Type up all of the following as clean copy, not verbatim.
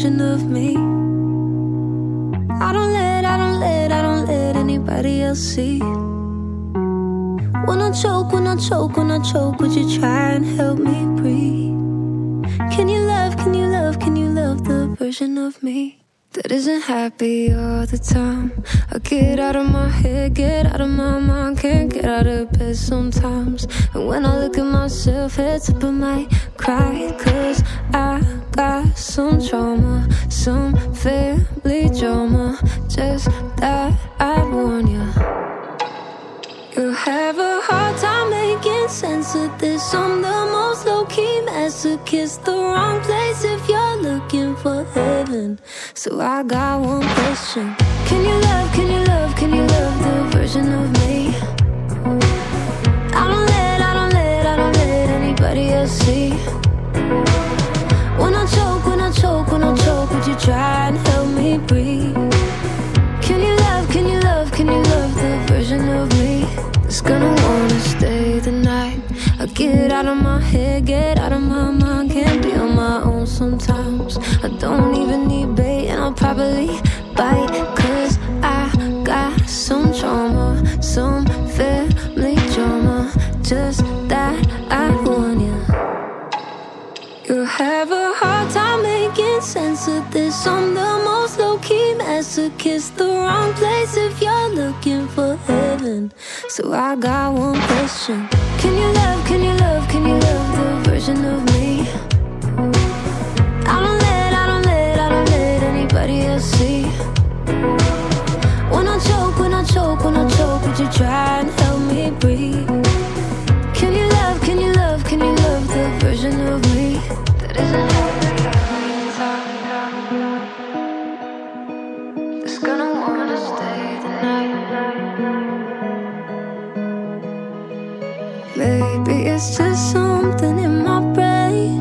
version of me. I don't let anybody else see. When I choke, would you try and help me breathe? Can you love the version of me that isn't happy all the time? I get out of my head, get out of my mind, can't get out of bed sometimes. And when I look at myself, heads up I might cry, 'cause I got some trauma, some family drama. Just that I warn you, you'll have a hard time making sense of this. I'm the most low-key masochist, the wrong place if you're looking for heaven. So I got one question: can you love the version of me? I don't let anybody else see. When I choke, would you try and help me breathe? Can you love the version of me that's gonna wanna stay the night? I get out of my head, get out of my mind, can't be on my own sometimes. I don't even need bait and I'll probably bite, 'cause I got some trauma, some family drama. Just that I warn you, you'll have a hard time making sense of this. I'm the most low-key masochist, the wrong place if you're looking for heaven. So I got one question: can you love the version of me? I don't let anybody else see. When I choke, would you try and help me breathe? Can you love the version of me that isn't happy that's gonna wanna stay the night? Maybe it's just something in my brain.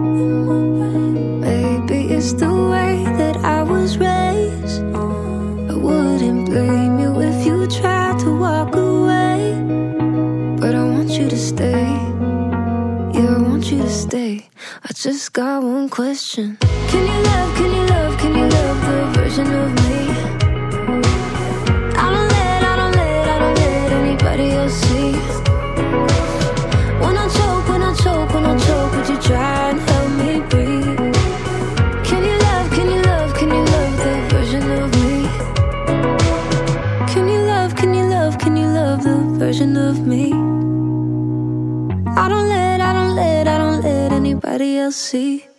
Maybe it's the way that I was raised. I wouldn't blame you if you tried to walk away, but I want you to stay. Yeah, I want you to stay. I just got one question: can you love the version of me? I don't let anybody else see. When I choke, would you try and help me breathe? Can you love the version of me? Can you love the version of me? I don't let anybody else see.